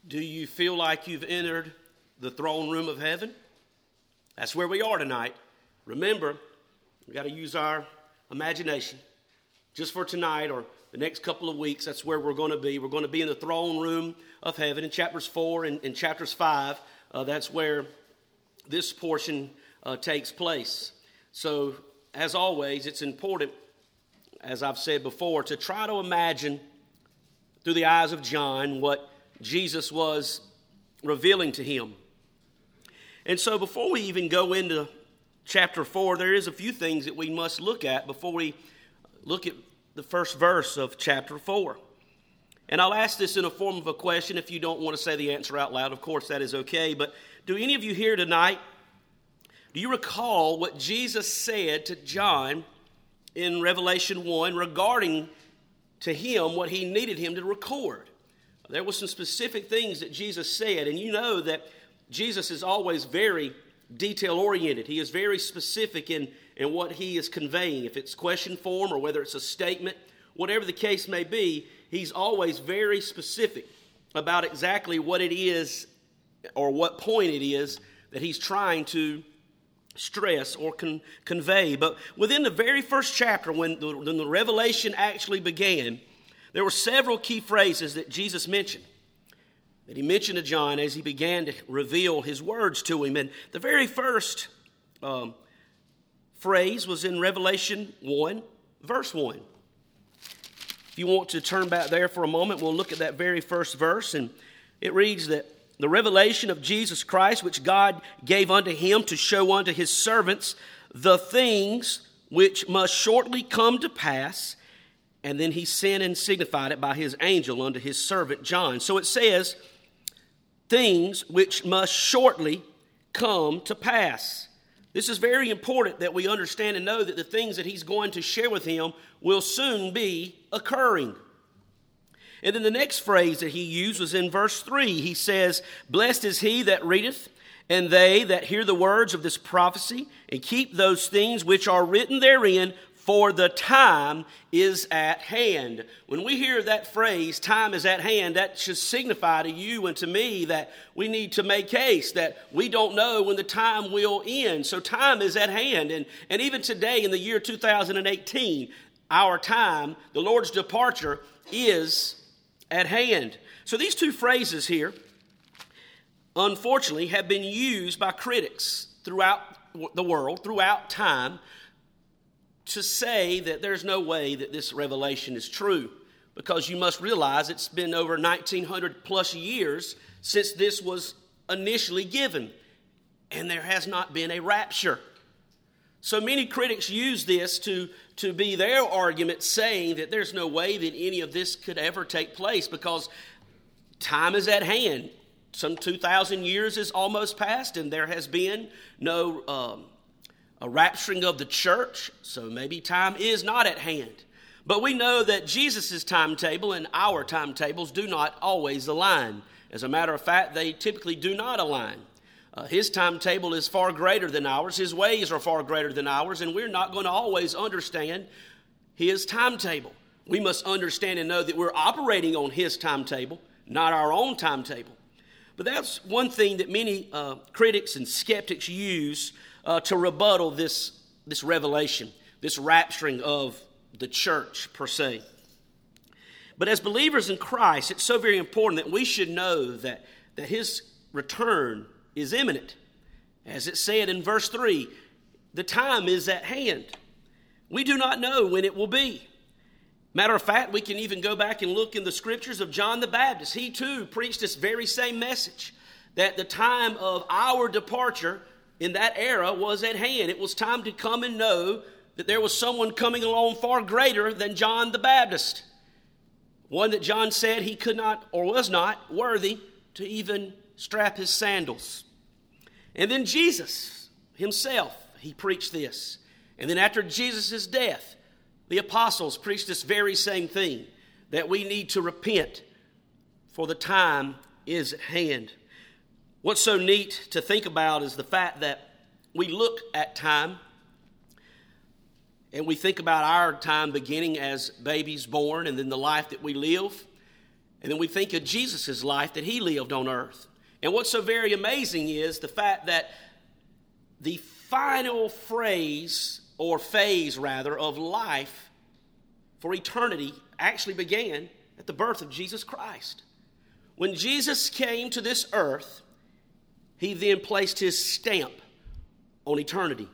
Do you feel like you've entered the throne room of heaven? That's where we are tonight. Remember, we've got to use our imagination. Just for tonight or the next couple of weeks, that's where we're going to be. We're going to be in the throne room of heaven in chapters 4 and chapters 5. That's where this portion takes place. So, as always, it's important, as I've said before, to try to imagine through the eyes of John what Jesus was revealing to him. And so before we even go into chapter 4, there is a few things that we must look at before we look at the first verse of chapter 4. And I'll ask this in a form of a question. If you don't want to say the answer out loud, of course that is okay. But do any of you here tonight, do you recall what Jesus said to John in Revelation 1 regarding to him what he needed him to record? There were some specific things that Jesus said, and you know that Jesus is always very detail-oriented. He is very specific in what he is conveying. If it's question form or whether it's a statement, whatever the case may be, he's always very specific about exactly what it is or what point it is that he's trying to stress or convey. But within the very first chapter, when the revelation actually began, there were several key phrases that Jesus mentioned, that he mentioned to John as he began to reveal his words to him. And the very first phrase was in Revelation 1, verse 1. If you want to turn back there for a moment, we'll look at that very first verse. And it reads that the revelation of Jesus Christ, which God gave unto him to show unto his servants the things which must shortly come to pass. And then he sent and signified it by his angel unto his servant John. So it says, things which must shortly come to pass. This is very important that we understand and know that the things that he's going to share with him will soon be occurring. And then the next phrase that he used was in verse 3. He says, blessed is he that readeth, and they that hear the words of this prophecy, and keep those things which are written therein, for the time is at hand. When we hear that phrase, time is at hand, that should signify to you and to me that we need to make haste, that we don't know when the time will end. So time is at hand. And even today in the year 2018, our time, the Lord's departure, is at hand. So these two phrases here, unfortunately, have been used by critics throughout the world, throughout time, to say that there's no way that this revelation is true, because you must realize it's been over 1900 plus years since this was initially given, and there has not been a rapture. So many critics use this to be their argument, saying that there's no way that any of this could ever take place because time is at hand. Some 2,000 years is almost past, and there has been no a rapturing of the church, so maybe time is not at hand. But we know that Jesus' timetable and our timetables do not always align. As a matter of fact, they typically do not align. His timetable is far greater than ours. His ways are far greater than ours, and we're not going to always understand his timetable. We must understand and know that we're operating on his timetable, not our own timetable. But that's one thing that many critics and skeptics use to rebuttal this revelation, this rapturing of the church per se. But as believers in Christ, it's so very important that we should know that his return is imminent. As it said in verse 3, the time is at hand. We do not know when it will be. Matter of fact, we can even go back and look in the scriptures of John the Baptist. He too preached this very same message, that the time of our departure in that era was at hand. It was time to come and know that there was someone coming along far greater than John the Baptist. One that John said he could not or was not worthy to even strap his sandals. And then Jesus himself, he preached this. And then after Jesus' death, the apostles preached this very same thing, that we need to repent, for the time is at hand. What's so neat to think about is the fact that we look at time and we think about our time beginning as babies born and then the life that we live. And then we think of Jesus' life that he lived on earth. And what's so very amazing is the fact that the final phase of life for eternity actually began at the birth of Jesus Christ. When Jesus came to this earth, he then placed his stamp on eternity.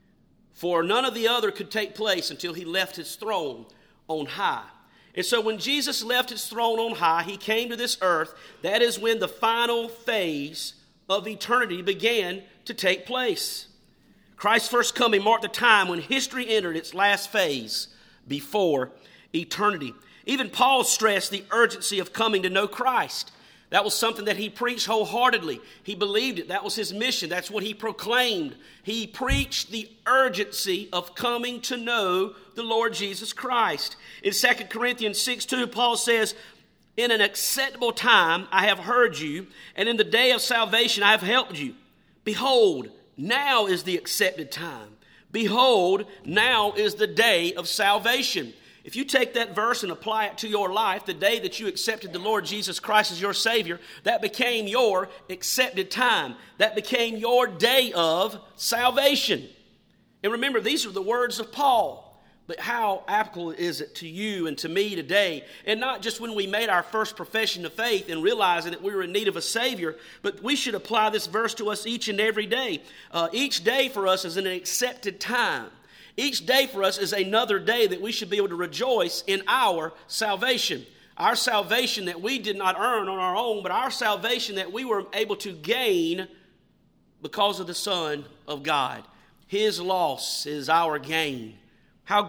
For none of the other could take place until he left his throne on high. And so when Jesus left his throne on high, he came to this earth. That is when the final phase of eternity began to take place. Christ's first coming marked the time when history entered its last phase before eternity. Even Paul stressed the urgency of coming to know Christ. That was something that he preached wholeheartedly. He believed it. That was his mission. That's what he proclaimed. He preached the urgency of coming to know the Lord Jesus Christ. In 2 Corinthians 6:2, Paul says, "In an acceptable time I have heard you, and in the day of salvation I have helped you. Behold, now is the accepted time. Behold, now is the day of salvation." If you take that verse and apply it to your life, the day that you accepted the Lord Jesus Christ as your Savior, that became your accepted time. That became your day of salvation. And remember, these are the words of Paul. But how applicable is it to you and to me today? And not just when we made our first profession of faith and realizing that we were in need of a Savior, but we should apply this verse to us each and every day. Each day for us is an accepted time. Each day for us is another day that we should be able to rejoice in our salvation. Our salvation that we did not earn on our own, but our salvation that we were able to gain because of the Son of God. His loss is our gain. How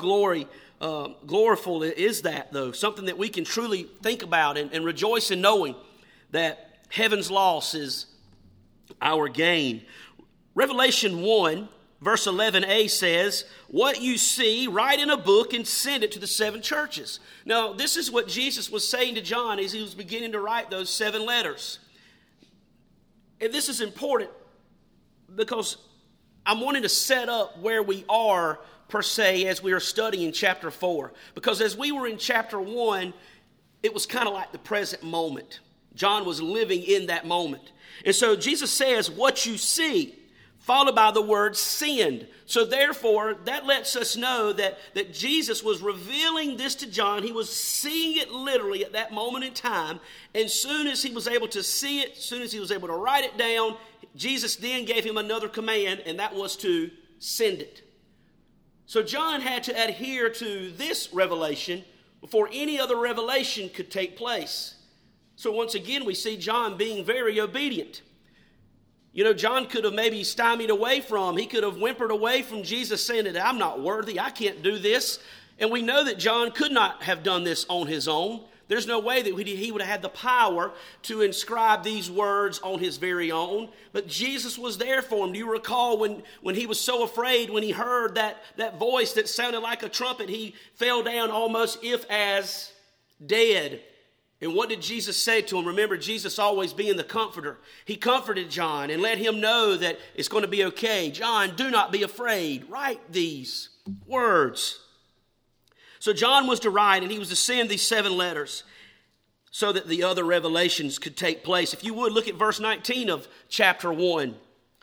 gloriful is that, though? Something that we can truly think about and rejoice in knowing that heaven's loss is our gain. Revelation 1, verse 11a says, "What you see, write in a book and send it to the 7 churches." Now, this is what Jesus was saying to John as he was beginning to write those 7 letters. And this is important because I'm wanting to set up where we are, per se, as we are studying chapter 4. Because as we were in chapter 1, it was kind of like the present moment. John was living in that moment. And so Jesus says, "What you see," followed by the word "send." So therefore, that lets us know that Jesus was revealing this to John. He was seeing it literally at that moment in time. And soon as he was able to see it, soon as he was able to write it down, Jesus then gave him another command, and that was to send it. So John had to adhere to this revelation before any other revelation could take place. So once again, we see John being very obedient. You know, John could have maybe stymied away from, he could have whimpered away from Jesus saying that I'm not worthy, I can't do this. And we know that John could not have done this on his own. There's no way that he would have had the power to inscribe these words on his very own. But Jesus was there for him. Do you recall when he was so afraid, when he heard that voice that sounded like a trumpet, he fell down almost if as dead. And what did Jesus say to him? Remember, Jesus always being the comforter. He comforted John and let him know that it's going to be okay. John, do not be afraid. Write these words. So John was to write, and he was to send these 7 letters so that the other revelations could take place. If you would, look at verse 19 of chapter 1.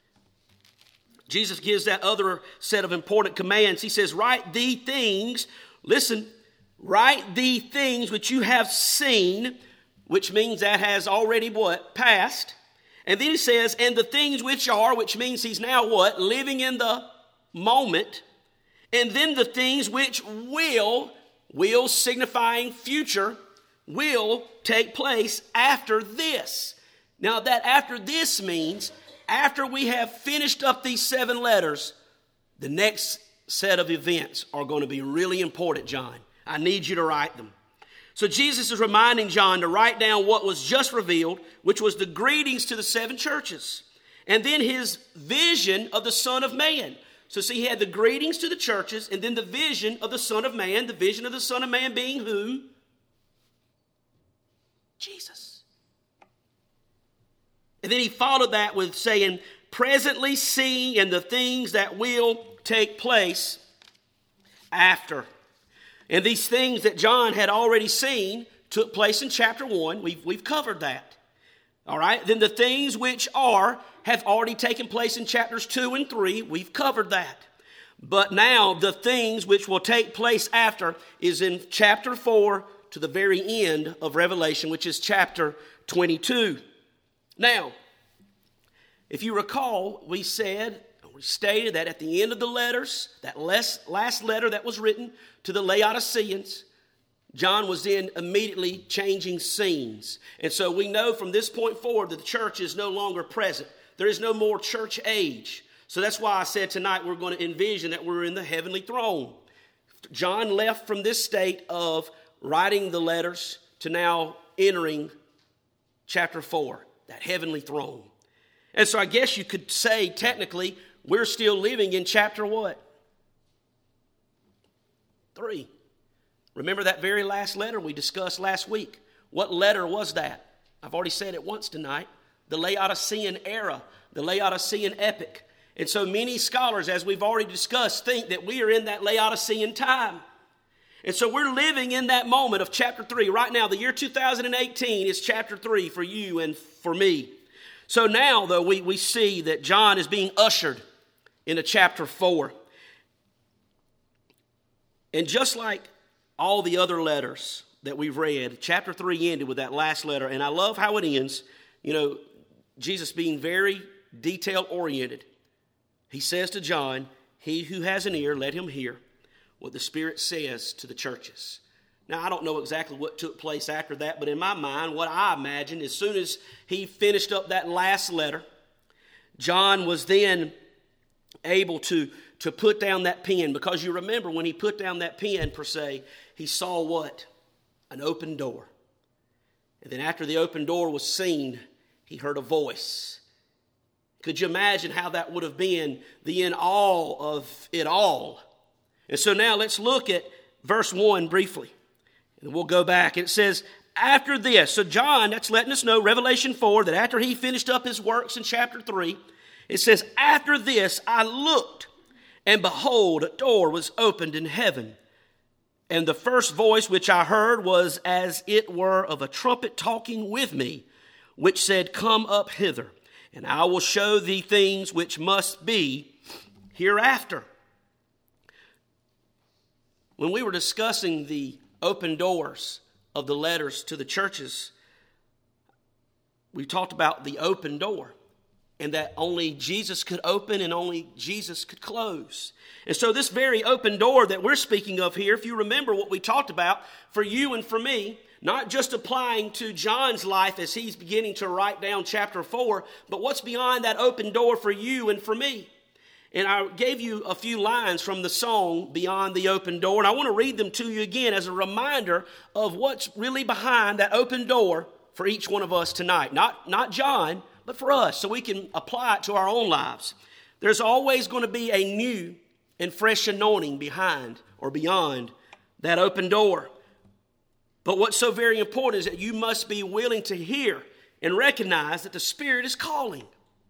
Jesus gives that other set of important commands. He says, "Write the things," listen, "write the things which you have seen," which means that has already what? Passed. And then he says, "and the things which are," which means he's now what? Living in the moment. And then the things which will signifying future, will take place after this. Now that after this means after we have finished up these 7 letters, the next set of events are going to be really important, John. I need you to write them. So Jesus is reminding John to write down what was just revealed, which was the greetings to the 7 churches. And then his vision of the Son of Man. So see, he had the greetings to the churches and then the vision of the Son of Man. The vision of the Son of Man being who? Jesus. And then he followed that with saying, "presently seeing and the things that will take place after." And these things that John had already seen took place in chapter 1. We've covered that. All right? Then the things which have already taken place in chapters 2 and 3. We've covered that. But now the things which will take place after is in chapter 4 to the very end of Revelation, which is chapter 22. Now, if you recall, we stated that at the end of the letters, that last letter that was written to the Laodiceans, John was then immediately changing scenes. And so we know from this point forward that the church is no longer present. There is no more church age. So that's why I said tonight we're going to envision that we're in the heavenly throne. John left from this state of writing the letters to now entering chapter 4, that heavenly throne. And so I guess you could say technically we're still living in chapter what? 3. Remember that very last letter we discussed last week? What letter was that? I've already said it once tonight. The Laodicean era, the Laodicean epic. And so many scholars, as we've already discussed, think that we are in that Laodicean time. And so we're living in that moment of chapter 3. Right now, the year 2018 is chapter 3 for you and for me. So now, though, we see that John is being ushered into chapter 4. And just like all the other letters that we've read, chapter 3 ended with that last letter. And I love how it ends. You know, Jesus being very detail-oriented. He says to John, "He who has an ear, let him hear what the Spirit says to the churches." Now, I don't know exactly what took place after that, but in my mind, what I imagine, as soon as he finished up that last letter, John was then able to put down that pen. Because you remember when he put down that pen, per se, he saw what? An open door. And then after the open door was seen, he heard a voice. Could you imagine how that would have been the in all of it all? And so now let's look at verse 1 briefly. And we'll go back. It says, after this. So John, that's letting us know, Revelation 4, that after he finished up his works in chapter 3, it says, after this I looked, and behold, a door was opened in heaven. And the first voice which I heard was as it were of a trumpet talking with me, which said, come up hither, and I will show thee things which must be hereafter. When we were discussing the open doors of the letters to the churches, we talked about the open door and that only Jesus could open and only Jesus could close. And so this very open door that we're speaking of here, if you remember what we talked about, for you and for me, not just applying to John's life as he's beginning to write down chapter 4, but what's behind that open door for you and for me. And I gave you a few lines from the song, Beyond the Open Door, and I want to read them to you again as a reminder of what's really behind that open door for each one of us tonight. Not John, but for us, so we can apply it to our own lives. There's always going to be a new and fresh anointing behind or beyond that open door. But what's so very important is that you must be willing to hear and recognize that the Spirit is calling.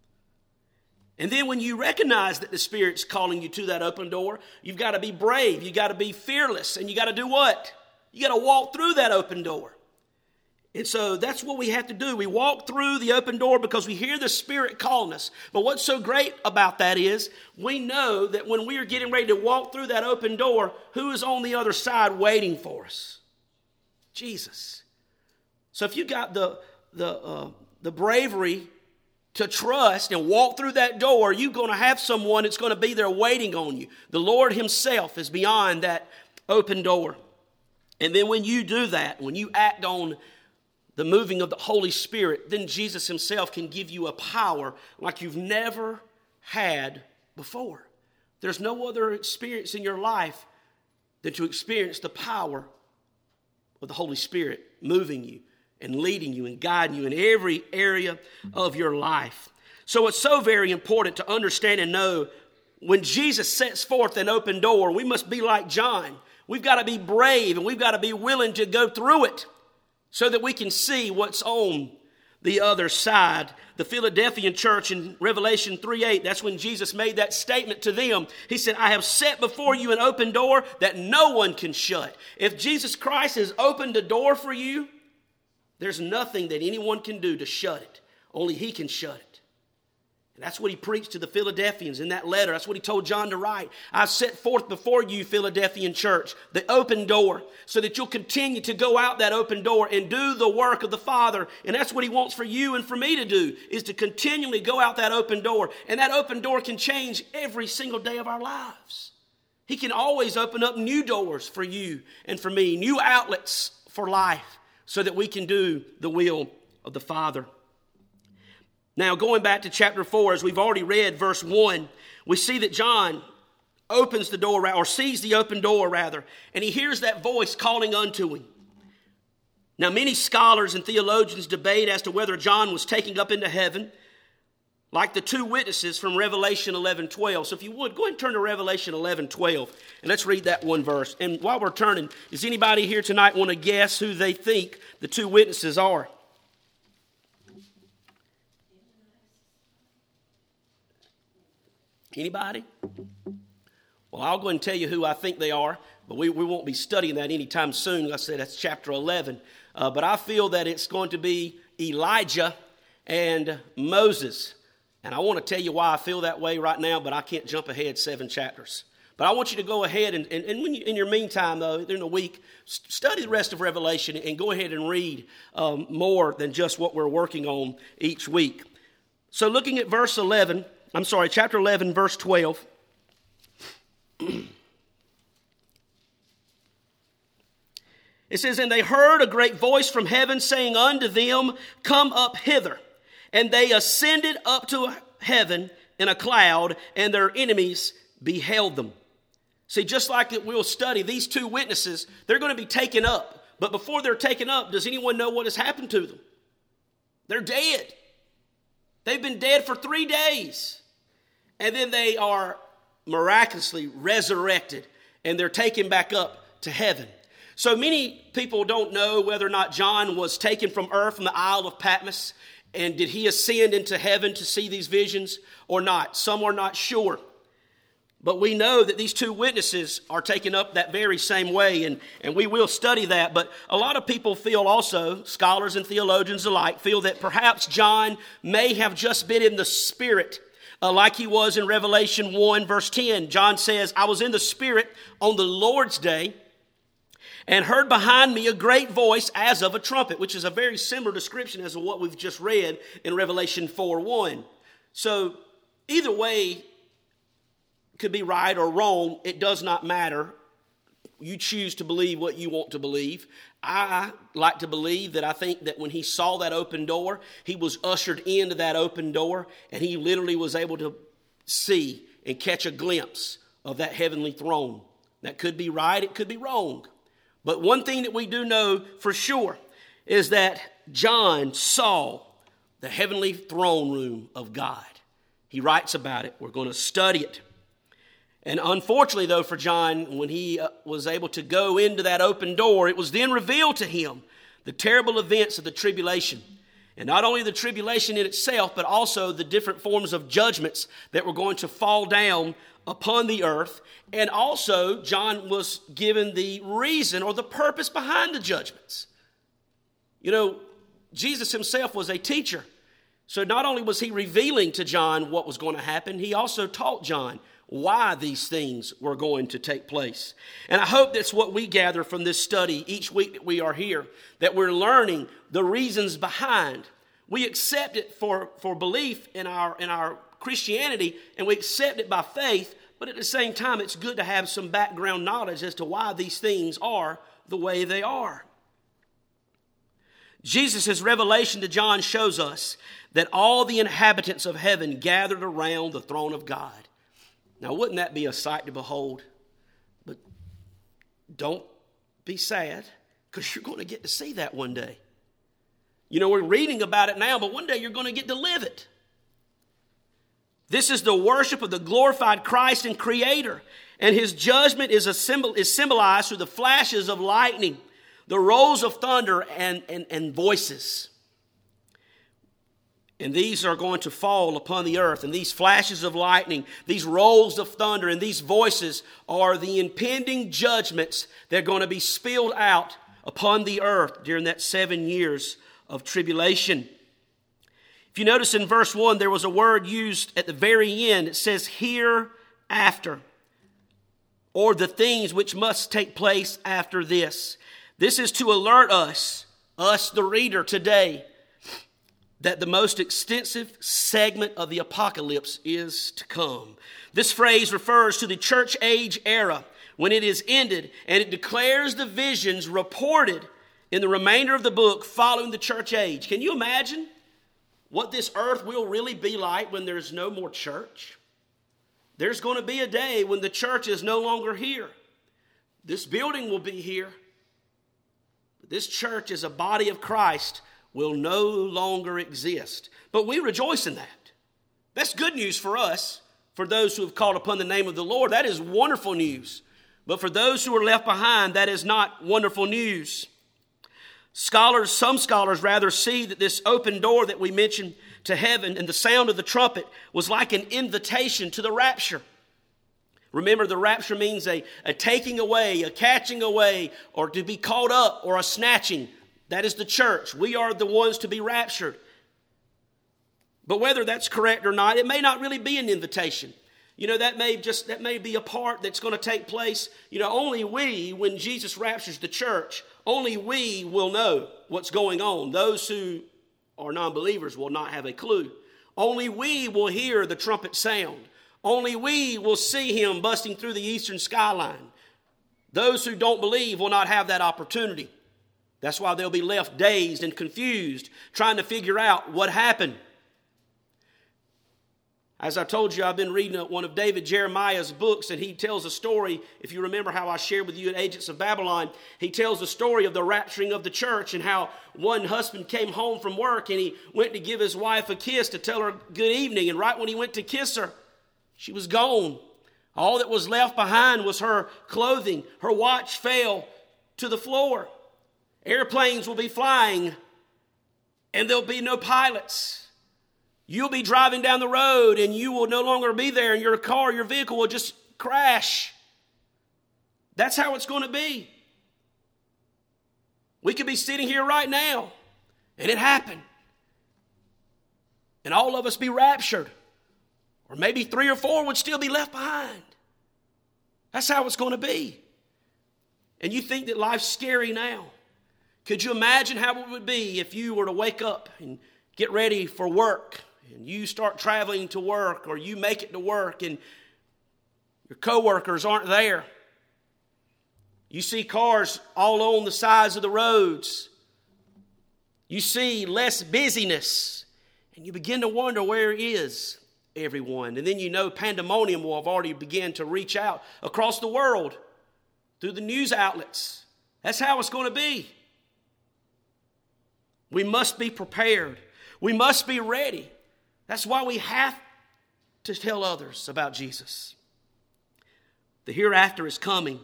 And then when you recognize that the Spirit's calling you to that open door, you've got to be brave, you've got to be fearless, and you got to do what? You got to walk through that open door. And so that's what we have to do. We walk through the open door because we hear the Spirit calling us. But what's so great about that is we know that when we are getting ready to walk through that open door, who is on the other side waiting for us? Jesus. So if you got the bravery to trust and walk through that door, you're going to have someone that's going to be there waiting on you. The Lord himself is beyond that open door. And then when you do that, when you act on the moving of the Holy Spirit, then Jesus himself can give you a power like you've never had before. There's no other experience in your life than to experience the power of the Holy Spirit moving you and leading you and guiding you in every area of your life. So it's so very important to understand and know when Jesus sets forth an open door, we must be like John. We've got to be brave and we've got to be willing to go through it so that we can see what's on the other side. The Philadelphian church in Revelation 3:8, that's when Jesus made that statement to them. He said, I have set before you an open door that no one can shut. If Jesus Christ has opened a door for you, there's nothing that anyone can do to shut it. Only he can shut it. And that's what he preached to the Philadelphians in that letter. That's what he told John to write. I've set forth before you, Philadelphian church, the open door, so that you'll continue to go out that open door and do the work of the Father. And that's what he wants for you and for me to do, is to continually go out that open door. And that open door can change every single day of our lives. He can always open up new doors for you and for me, new outlets for life, so that we can do the will of the Father. Now, going back to chapter 4, as we've already read verse 1, we see that John opens the door, or sees the open door rather, and he hears that voice calling unto him. Now, many scholars and theologians debate as to whether John was taken up into heaven, like the two witnesses from Revelation 11:12. So if you would, go ahead and turn to Revelation 11:12, and let's read that one verse. And while we're turning, does anybody here tonight want to guess who they think the two witnesses are? Anybody? Well, I'll go ahead and tell you who I think they are, but we won't be studying that anytime soon. Like I said, that's chapter 11. But I feel that it's going to be Elijah and Moses. And I want to tell you why I feel that way right now, but I can't jump ahead 7 chapters. But I want you to go ahead and when you, in your meantime, though, during the week, study the rest of Revelation and go ahead and read more than just what we're working on each week. So looking at chapter 11, verse 12. It says, And they heard a great voice from heaven saying unto them, Come up hither. And they ascended up to heaven in a cloud, and their enemies beheld them. See, just like we'll study, these two witnesses, they're going to be taken up. But before they're taken up, does anyone know what has happened to them? They're dead. They've been dead for 3 days. And then they are miraculously resurrected, and they're taken back up to heaven. So many people don't know whether or not John was taken from earth, from the Isle of Patmos, and did he ascend into heaven to see these visions or not? Some are not sure. But we know that these two witnesses are taken up that very same way, and we will study that. But a lot of people feel also, scholars and theologians alike, feel that perhaps John may have just been in the Spirit, like he was in Revelation 1, verse 10. John says, I was in the Spirit on the Lord's day, and heard behind me a great voice as of a trumpet, which is a very similar description as to what we've just read in Revelation 4:1. So either way could be right or wrong. It does not matter. You choose to believe what you want to believe. I like to believe that I think that when he saw that open door, he was ushered into that open door, and he literally was able to see and catch a glimpse of that heavenly throne. That could be right, it could be wrong. But one thing that we do know for sure is that John saw the heavenly throne room of God. He writes about it. We're going to study it. And unfortunately, though, for John, when he was able to go into that open door, it was then revealed to him the terrible events of the tribulation. And not only the tribulation in itself, but also the different forms of judgments that were going to fall down upon the earth. And also, John was given the reason or the purpose behind the judgments. You know, Jesus himself was a teacher. So not only was he revealing to John what was going to happen, he also taught John why these things were going to take place. And I hope that's what we gather from this study each week that we are here, that we're learning the reasons behind. We accept it for belief in our Christianity, and we accept it by faith, but at the same time, it's good to have some background knowledge as to why these things are the way they are. Jesus' revelation to John shows us that all the inhabitants of heaven gathered around the throne of God. Now, wouldn't that be a sight to behold? But don't be sad, because you're going to get to see that one day. You know, we're reading about it now, but one day you're going to get to live it. This is the worship of the glorified Christ and Creator, and his judgment is symbolized through the flashes of lightning, the rolls of thunder, and voices. And these are going to fall upon the earth. And these flashes of lightning, these rolls of thunder, and these voices are the impending judgments that are going to be spilled out upon the earth during that 7 years of tribulation. If you notice in verse 1, there was a word used at the very end. It says, hereafter, or the things which must take place after this. This is to alert us the reader today, that the most extensive segment of the apocalypse is to come. This phrase refers to the church age era when it is ended, and it declares the visions reported in the remainder of the book following the church age. Can you imagine what this earth will really be like when there's no more church? There's going to be a day when the church is no longer here. This building will be here. But this church as a body of Christ will no longer exist. But we rejoice in that. That's good news for us, for those who have called upon the name of the Lord. That is wonderful news. But for those who are left behind, that is not wonderful news. Some scholars rather see that this open door that we mentioned to heaven and the sound of the trumpet was like an invitation to the rapture. Remember, the rapture means a taking away, a catching away, or to be caught up, or a snatching. That is the church. We are the ones to be raptured. But whether that's correct or not, it may not really be an invitation. That may be a part that's going to take place. Only we, when Jesus raptures the church, only we will know what's going on. Those who are non-believers will not have a clue. Only we will hear the trumpet sound. Only we will see him busting through the eastern skyline. Those who don't believe will not have that opportunity. That's why they'll be left dazed and confused, trying to figure out what happened. As I told you, I've been reading one of David Jeremiah's books, and he tells a story. If you remember how I shared with you at Agents of Babylon, he tells the story of the rapturing of the church and how one husband came home from work and he went to give his wife a kiss to tell her good evening. And right when he went to kiss her, she was gone. All that was left behind was her clothing. Her watch fell to the floor. Airplanes will be flying, and there'll be no pilots. You'll be driving down the road, and you will no longer be there, and your car, your vehicle will just crash. That's how it's going to be. We could be sitting here right now, and it happened. And all of us be raptured. Or maybe 3 or 4 would still be left behind. That's how it's going to be. And you think that life's scary now. Could you imagine how it would be if you were to wake up and get ready for work, and you start traveling to work, or you make it to work and your coworkers aren't there? You see cars all on the sides of the roads. You see less busyness, and you begin to wonder, where is everyone? And then pandemonium will have already begun to reach out across the world through the news outlets. That's how it's going to be. We must be prepared. We must be ready. That's why we have to tell others about Jesus. The hereafter is coming.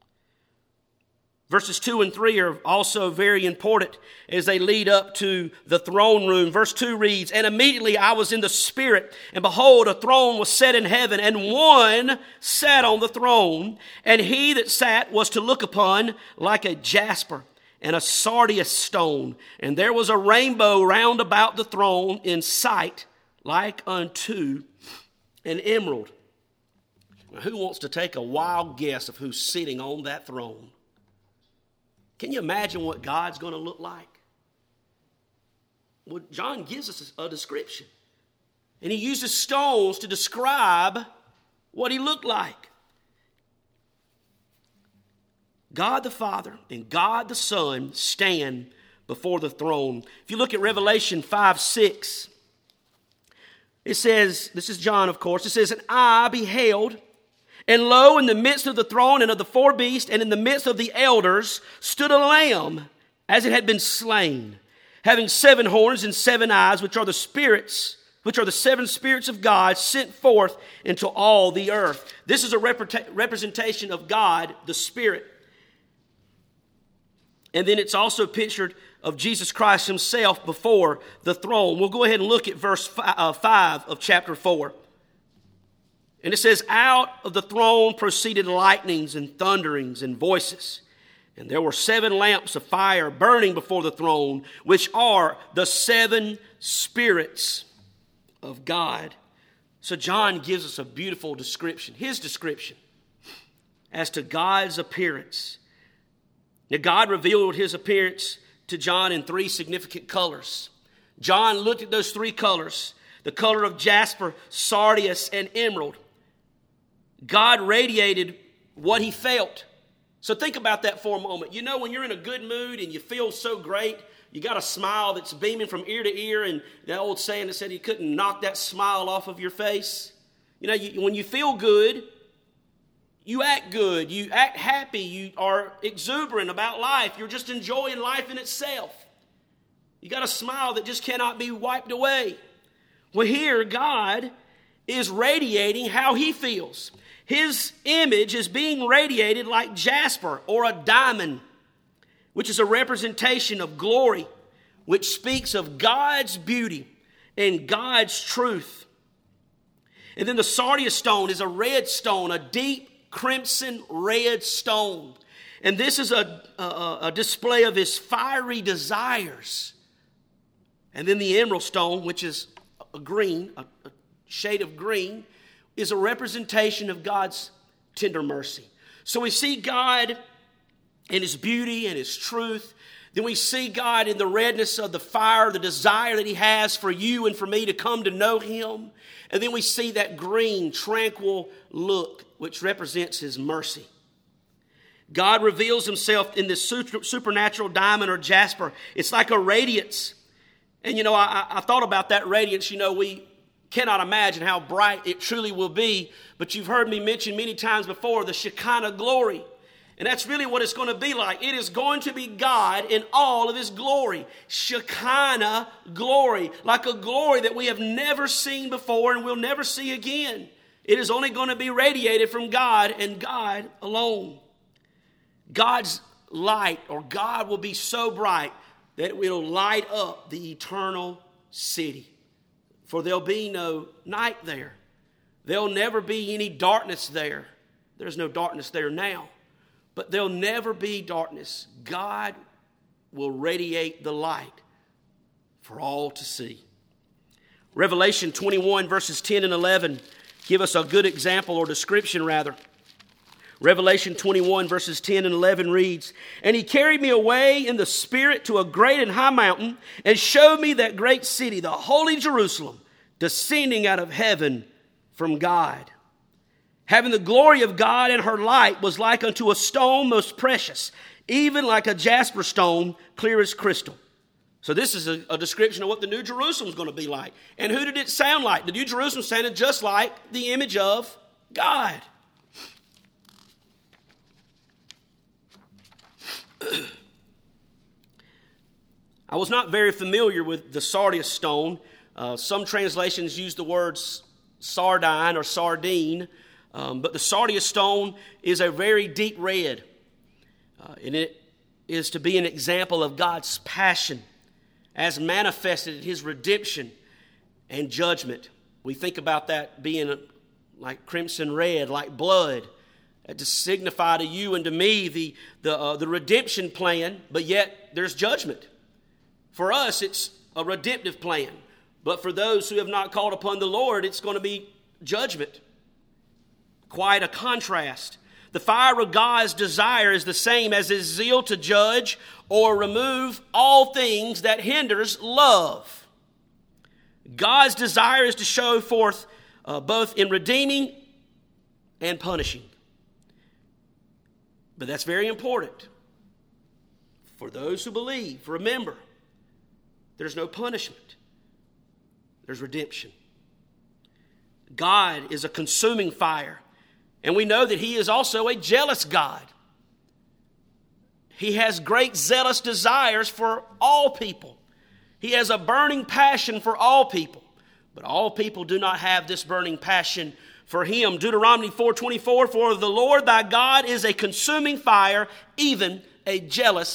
Verses 2 and 3 are also very important as they lead up to the throne room. Verse 2 reads, "And immediately I was in the Spirit, and behold, a throne was set in heaven, and one sat on the throne. And he that sat was to look upon like a jasper and a sardius stone. And there was a rainbow round about the throne in sight, like unto an emerald." Now, who wants to take a wild guess of who's sitting on that throne? Can you imagine what God's going to look like? Well, John gives us a description. And he uses stones to describe what he looked like. God the Father and God the Son stand before the throne. If you look at Revelation 5:6, it says, this is John, of course, it says, "And I beheld, and lo, in the midst of the throne and of the 4 beasts, and in the midst of the elders, stood a lamb, as it had been slain, having 7 horns and 7 eyes, which are the 7 spirits of God sent forth into all the earth." This is a representation of God, the Spirit. And then it's also pictured of Jesus Christ himself before the throne. We'll go ahead and look at verse 5 of chapter 4. And it says, out of the throne proceeded lightnings and thunderings and voices. And there were 7 lamps of fire burning before the throne, which are the 7 spirits of God. So John gives us a beautiful description, his description, as to God's appearance. Now, God revealed his appearance to John in 3 significant colors. John looked at those 3 colors, the color of jasper, sardius, and emerald. God radiated what he felt. So think about that for a moment. You know, when you're in a good mood and you feel so great, you got a smile that's beaming from ear to ear, and the old saying that said you couldn't knock that smile off of your face. You know, when you feel good, you act good, you act happy, you are exuberant about life. You're just enjoying life in itself. You got a smile that just cannot be wiped away. Well, here God is radiating how he feels. His image is being radiated like jasper or a diamond, which is a representation of glory, which speaks of God's beauty and God's truth. And then the sardius stone is a red stone, a deep crimson red stone. And this is a display of his fiery desires. And then the emerald stone, which is a green, a shade of green, is a representation of God's tender mercy. So we see God in his beauty and his truth. Then we see God in the redness of the fire, the desire that he has for you and for me to come to know him. And then we see that green, tranquil look, which represents his mercy. God reveals himself in this supernatural diamond or jasper. It's like a radiance. And you know, I thought about that radiance. You know, we cannot imagine how bright it truly will be. But you've heard me mention many times before the Shekinah glory. And that's really what it's going to be like. It is going to be God in all of his glory. Shekinah glory. Like a glory that we have never seen before and will never see again. It is only going to be radiated from God and God alone. God's light, or God, will be so bright that it will light up the eternal city. For there'll be no night there. There'll never be any darkness there. There's no darkness there now. But there'll never be darkness. God will radiate the light for all to see. Revelation 21 verses 10 and 11 give us a good example, or description rather. Revelation 21 verses 10 and 11 reads, "And he carried me away in the spirit to a great and high mountain, and showed me that great city, the holy Jerusalem, descending out of heaven from God, having the glory of God, and her light was like unto a stone most precious, even like a jasper stone, clear as crystal." So this is a description of what the New Jerusalem is going to be like. And who did it sound like? The New Jerusalem sounded just like the image of God. I was not very familiar with the sardius stone. Some translations use the words sardine or sardine, but the sardius stone is a very deep red, and it is to be an example of God's passion as manifested in his redemption and judgment. We think about that being like crimson red, like blood, to signify to you and to me the redemption plan, but yet there's judgment. For us, it's a redemptive plan. But for those who have not called upon the Lord, it's going to be judgment. Quite a contrast. The fire of God's desire is the same as his zeal to judge or remove all things that hinders love. God's desire is to show forth both in redeeming and punishing. But that's very important. For those who believe, remember, there's no punishment. There's redemption. God is a consuming fire. And we know that he is also a jealous God. He has great zealous desires for all people. He has a burning passion for all people. But all people do not have this burning passion for him. Deuteronomy 4:24, "For the Lord thy God is a consuming fire, even a jealous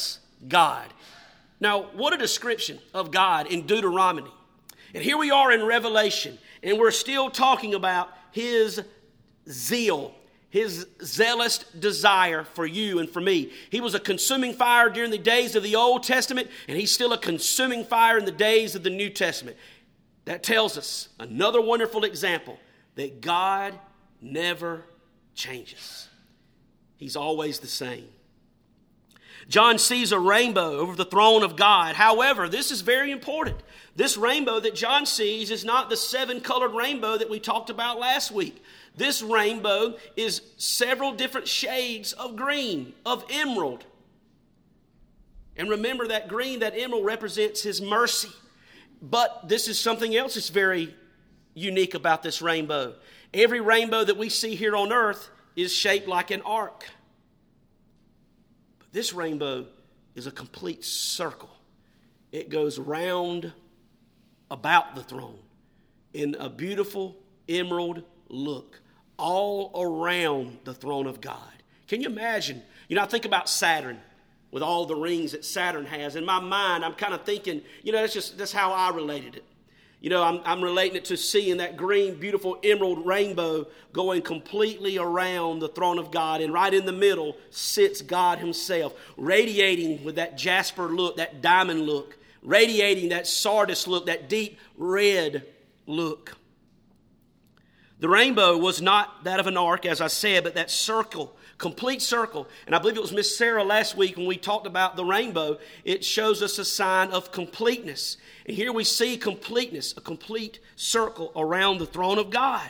God. Now, what a description of God in Deuteronomy. And here we are in Revelation, and we're still talking about his zeal, his zealous desire for you and for me. He was a consuming fire during the days of the Old Testament, and he's still a consuming fire in the days of the New Testament. That tells us another wonderful example that God never changes. He's always the same. John sees a rainbow over the throne of God. However, this is very important. This rainbow that John sees is not the 7-colored rainbow that we talked about last week. This rainbow is several different shades of green, of emerald. And remember that green, that emerald represents his mercy. But this is something else that's very unique about this rainbow. Every rainbow that we see here on earth is shaped like an arc. But this rainbow is a complete circle. It goes round about the throne in a beautiful emerald look all around the throne of God. Can you imagine? I think about Saturn with all the rings that Saturn has. In my mind, I'm kind of thinking, that's how I related it. I'm relating it to seeing that green, beautiful emerald rainbow going completely around the throne of God. And right in the middle sits God himself, radiating with that jasper look, that diamond look, radiating that sardis look, that deep red look. The rainbow was not that of an arc, as I said, but that circle, complete circle. And I believe it was Miss Sarah last week when we talked about the rainbow. It shows us a sign of completeness. And here we see completeness, a complete circle around the throne of God.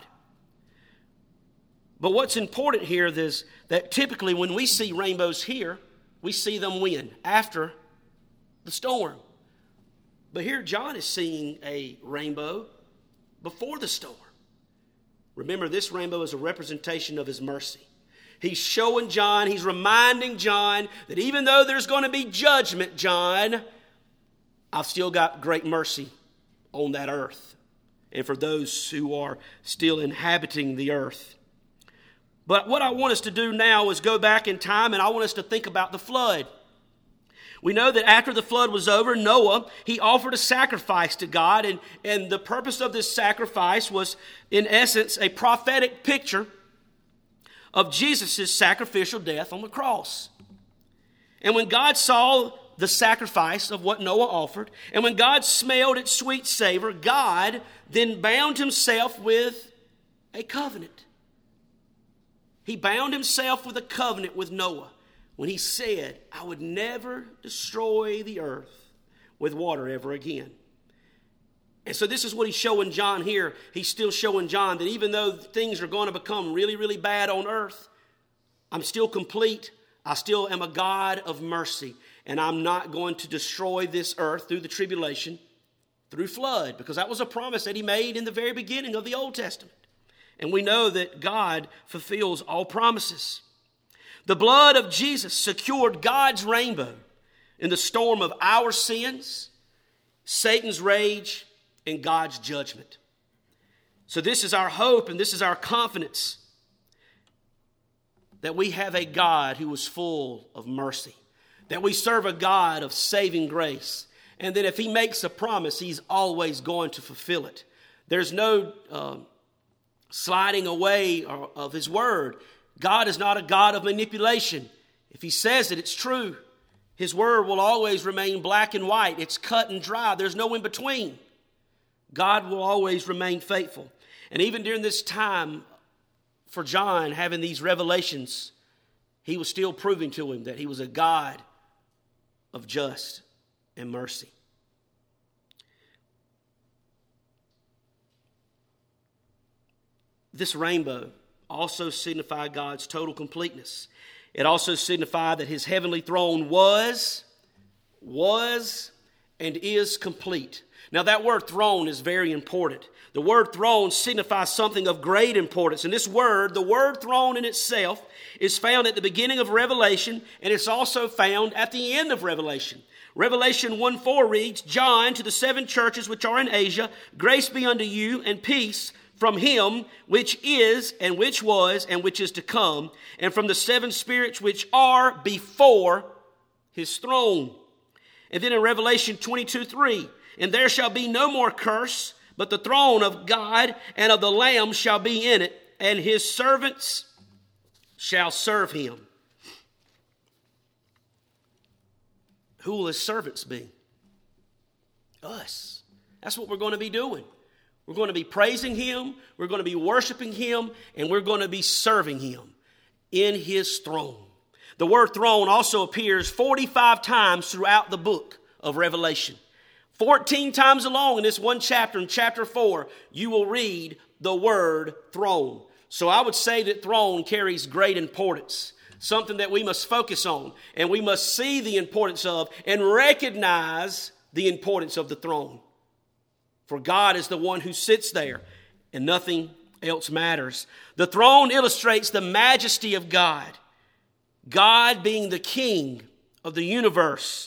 But what's important here is that typically when we see rainbows here, we see them when? After the storm. But here John is seeing a rainbow before the storm. Remember, this rainbow is a representation of his mercy. He's showing John, he's reminding John that even though there's going to be judgment, John, I've still got great mercy on that earth and for those who are still inhabiting the earth. But what I want us to do now is go back in time, and I want us to think about the flood. We know that after the flood was over, Noah, he offered a sacrifice to God, and the purpose of this sacrifice was, in essence, a prophetic picture of Jesus' sacrificial death on the cross. And when God saw the sacrifice of what Noah offered, and when God smelled its sweet savor, God then bound himself with a covenant. He bound himself with a covenant with Noah when he said, I would never destroy the earth with water ever again. And so this is what he's showing John here. He's still showing John that even though things are going to become really, really bad on earth, I'm still complete. I still am a God of mercy. And I'm not going to destroy this earth through the tribulation, through flood, because that was a promise that he made in the very beginning of the Old Testament. And we know that God fulfills all promises. The blood of Jesus secured God's rainbow in the storm of our sins, Satan's rage, and God's judgment. So this is our hope and this is our confidence that we have a God who is full of mercy, that we serve a God of saving grace, and that if he makes a promise, he's always going to fulfill it. There's no sliding away of his word. God is not a God of manipulation. If he says it, it's true. His word will always remain black and white. It's cut and dry. There's no in between. God will always remain faithful. And even during this time for John having these revelations, he was still proving to him that he was a God of justice and mercy. This rainbow also signified God's total completeness. It also signified that his heavenly throne was, and is complete. Now that word throne is very important. The word throne signifies something of great importance. And this word, the word throne in itself, is found at the beginning of Revelation, and it's also found at the end of Revelation. Revelation 1:4 reads, John, to the 7 churches which are in Asia, grace be unto you and peace from him which is and which was and which is to come, and from the 7 spirits which are before his throne. And then in Revelation 22:3, and there shall be no more curse, but the throne of God and of the Lamb shall be in it, and his servants shall serve him. Who will his servants be? Us. That's what we're going to be doing. We're going to be praising him, we're going to be worshiping him, and we're going to be serving him in his throne. The word throne also appears 45 times throughout the book of Revelation. 14 times along in this one chapter, in chapter 4, you will read the word throne. So I would say that throne carries great importance, something that we must focus on, and we must see the importance of and recognize the importance of the throne. For God is the one who sits there, and nothing else matters. The throne illustrates the majesty of God, God being the king of the universe.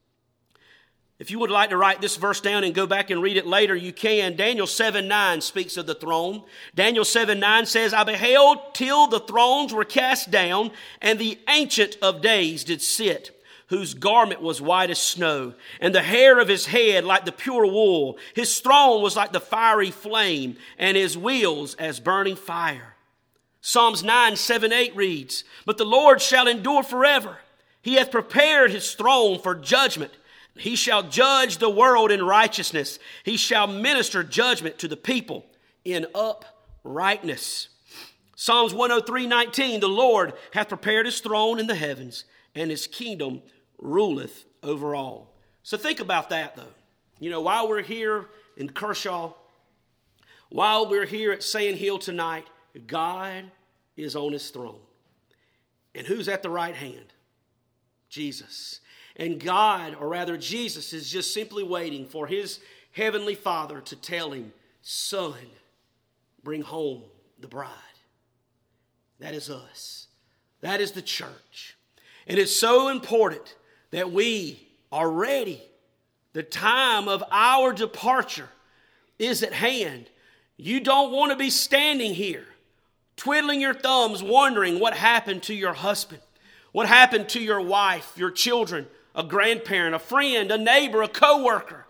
If you would like to write this verse down and go back and read it later, you can. Daniel 7:9 speaks of the throne. Daniel 7:9 says, I beheld till the thrones were cast down, and the Ancient of Days did sit, whose garment was white as snow, and the hair of his head like the pure wool. His throne was like the fiery flame, and his wheels as burning fire. Psalms 9:7-8 reads, But the Lord shall endure forever. He hath prepared his throne for judgment. He shall judge the world in righteousness. He shall minister judgment to the people in uprightness. Psalms 103:19, The Lord hath prepared his throne in the heavens, and his kingdom ruleth over all. So think about that, though. You know, while we're here in Kershaw, while we're here at Sand Hill tonight, God is on his throne. And who's at the right hand? Jesus. And God, or rather Jesus, is just simply waiting for his heavenly Father to tell him, Son, bring home the bride. That is us. That is the church. And it's so important that we are ready. The time of our departure is at hand. You don't want to be standing here, twiddling your thumbs, wondering what happened to your husband, what happened to your wife, your children, a grandparent, a friend, a neighbor, a co-worker.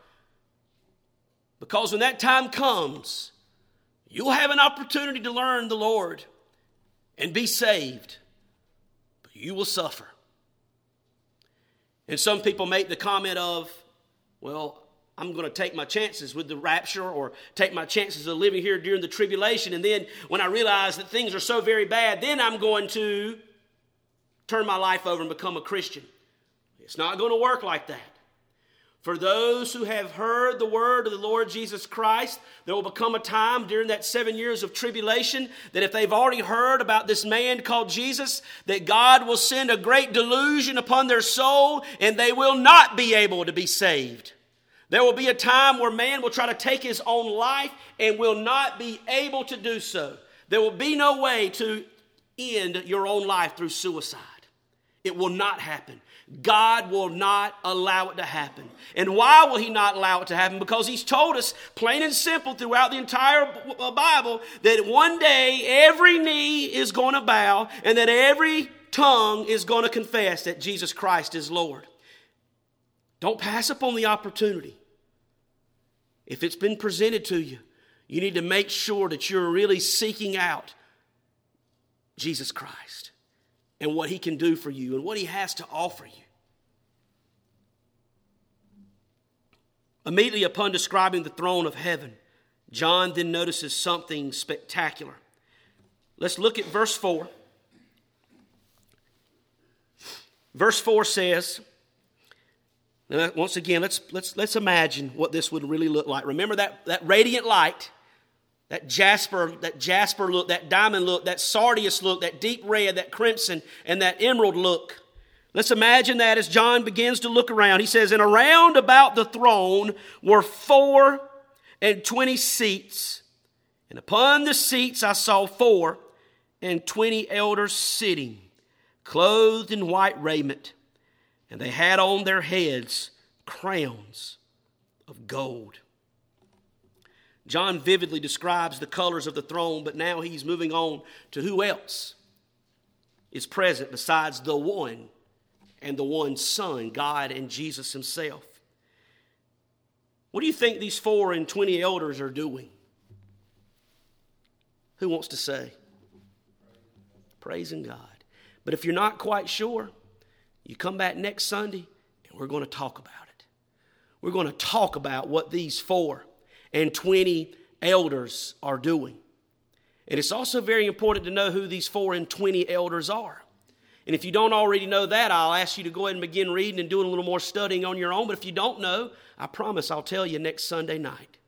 Because when that time comes, you'll have an opportunity to learn the Lord and be saved, but you will suffer. And some people make the comment of, well, I'm going to take my chances with the rapture or take my chances of living here during the tribulation. And then when I realize that things are so very bad, then I'm going to turn my life over and become a Christian. It's not going to work like that. For those who have heard the word of the Lord Jesus Christ, there will become a time during that 7 years of tribulation that if they've already heard about this man called Jesus, that God will send a great delusion upon their soul and they will not be able to be saved. There will be a time where man will try to take his own life and will not be able to do so. There will be no way to end your own life through suicide. It will not happen. God will not allow it to happen. And why will he not allow it to happen? Because he's told us plain and simple throughout the entire Bible that one day every knee is going to bow and that every tongue is going to confess that Jesus Christ is Lord. Don't pass upon the opportunity. If it's been presented to you, you need to make sure that you're really seeking out Jesus Christ and what he can do for you and what he has to offer you. Immediately upon describing the throne of heaven, John then notices something spectacular. Let's look at verse 4. Verse 4 says, now once again, let's imagine what this would really look like. Remember that radiant light, that jasper look, that diamond look, that sardius look, that deep red, that crimson, and that emerald look. Let's imagine that as John begins to look around. He says, and around about the throne were 24 seats. And upon the seats I saw 24 elders sitting, clothed in white raiment. And they had on their heads crowns of gold. John vividly describes the colors of the throne, but now he's moving on to who else is present besides the one and the one Son, God and Jesus himself. What do you think these 4 and 20 elders are doing? Who wants to say? Praising God. But if you're not quite sure, you come back next Sunday and we're going to talk about it. We're going to talk about what these 4 and 20 elders are doing. And it's also very important to know who these 4 and 20 elders are. And if you don't already know that, I'll ask you to go ahead and begin reading and doing a little more studying on your own. But if you don't know, I promise I'll tell you next Sunday night.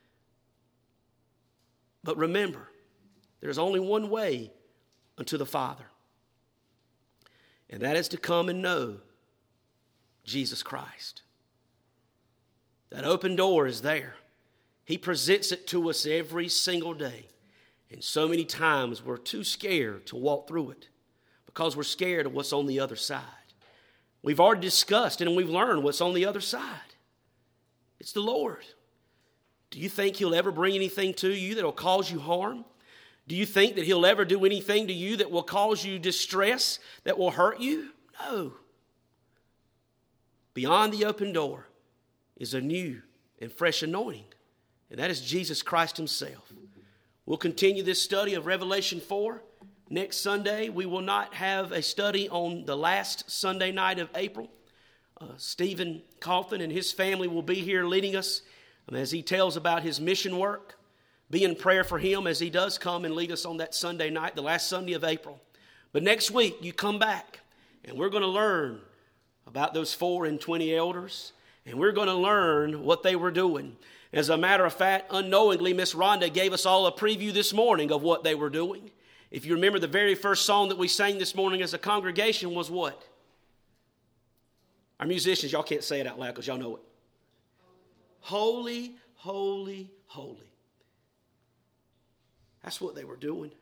But remember, there's only one way unto the Father. And that is to come and know Jesus Christ. That open door is there. He presents it to us every single day. And so many times we're too scared to walk through it because we're scared of what's on the other side. We've already discussed and we've learned what's on the other side. It's the Lord. Do you think he'll ever bring anything to you that will cause you harm? Do you think that he'll ever do anything to you that will cause you distress, that will hurt you? No. Beyond the open door is a new and fresh anointing, and that is Jesus Christ himself. We'll continue this study of Revelation 4. Next Sunday, we will not have a study on the last Sunday night of April. Stephen Coughlin and his family will be here leading us as he tells about his mission work. Be in prayer for him as he does come and lead us on that Sunday night, the last Sunday of April. But next week, you come back, and we're going to learn about those 4 and 20 elders, and we're going to learn what they were doing. As a matter of fact, unknowingly, Miss Rhonda gave us all a preview this morning of what they were doing. If you remember, the very first song that we sang this morning as a congregation was what? Our musicians, y'all can't say it out loud because y'all know it. Holy, holy, holy. That's what they were doing.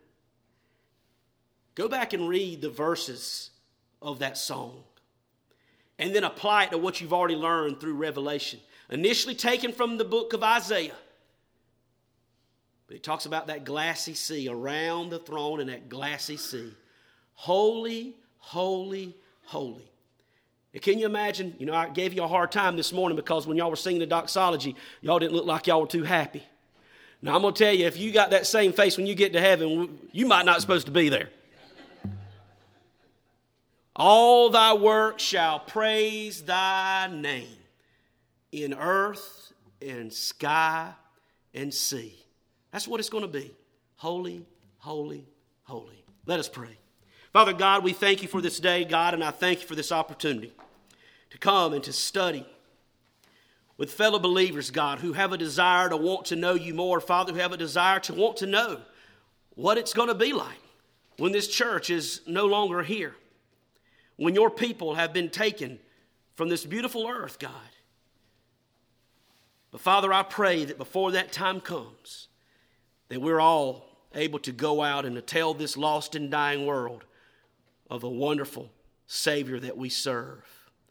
Go back and read the verses of that song and then apply it to what you've already learned through Revelation. Initially taken from the book of Isaiah. But it talks about that glassy sea, around the throne and that glassy sea. Holy, holy, holy. And can you imagine, I gave you a hard time this morning because when y'all were singing the doxology, y'all didn't look like y'all were too happy. Now I'm going to tell you, if you got that same face when you get to heaven, you might not supposed to be there. All thy works shall praise thy name in earth and sky and sea. That's what it's going to be. Holy, holy, holy. Let us pray. Father God, we thank you for this day, God, and I thank you for this opportunity to come and to study with fellow believers, God, who have a desire to want to know you more, Father, who have a desire to want to know what it's going to be like when this church is no longer here, when your people have been taken from this beautiful earth, God. But Father, I pray that before that time comes, that we're all able to go out and to tell this lost and dying world of a wonderful Savior that we serve.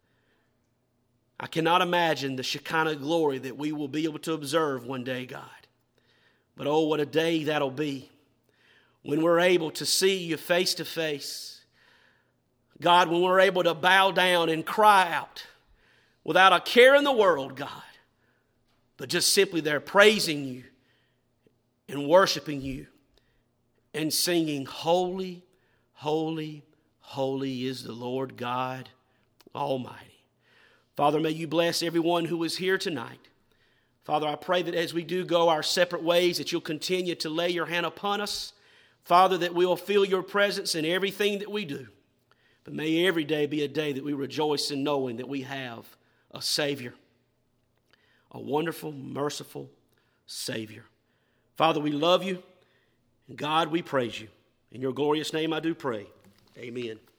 I cannot imagine the Shekinah glory that we will be able to observe one day, God. But oh, what a day that'll be when we're able to see you face to face. God, when we're able to bow down and cry out without a care in the world, God, but just simply there praising you and worshiping you and singing, holy, holy, holy is the Lord God Almighty. Father, may you bless everyone who is here tonight. Father, I pray that as we do go our separate ways, that you'll continue to lay your hand upon us. Father, that we will feel your presence in everything that we do. But may every day be a day that we rejoice in knowing that we have a Savior, a wonderful, merciful Savior. Father, we love you, and God, we praise you. In your glorious name I do pray. Amen.